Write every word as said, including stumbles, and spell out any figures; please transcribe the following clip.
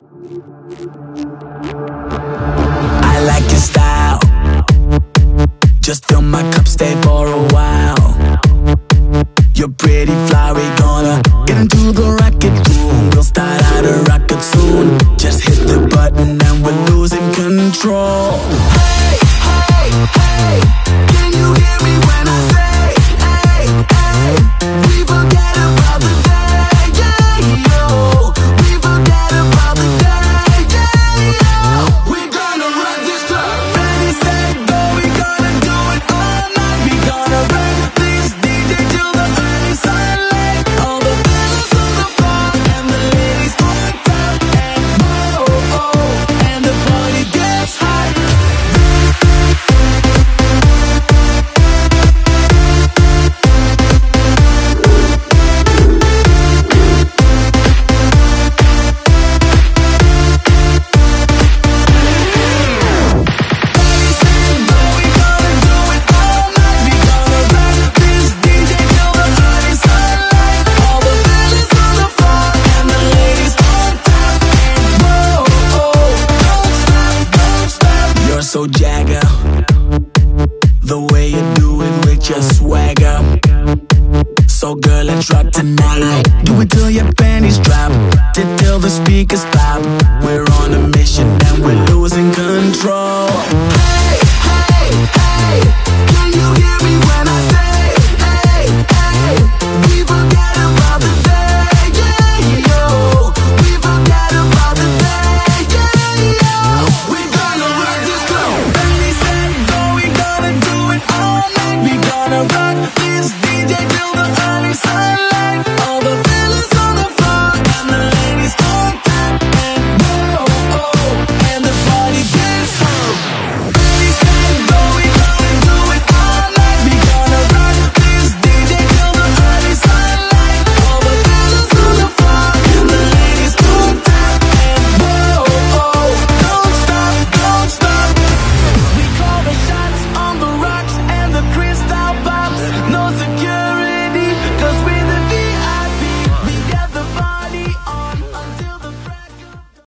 I like your style. Just fill my cup, stay for a while. You're pretty fly, we gonna get into the rocket room. We'll start out a rocket soon. Just hit the button and we're losing control. Hey, hey, hey, can you hear me when I say, hey, hey, we forget about the day, yeah, yo. We forget about the day, yeah, yo. We're gonna run this club. Ready, set, go, we gonna do it all night. We gonna run this D J till the early sunlight. All the fellas on the floor and the ladies on top. And oh, oh, and the party gets hot. So Jagger, the way you do it with your swagger. So girl, let's rock tonight. Do it till your panties drop, till the speakers pop. We're on a mission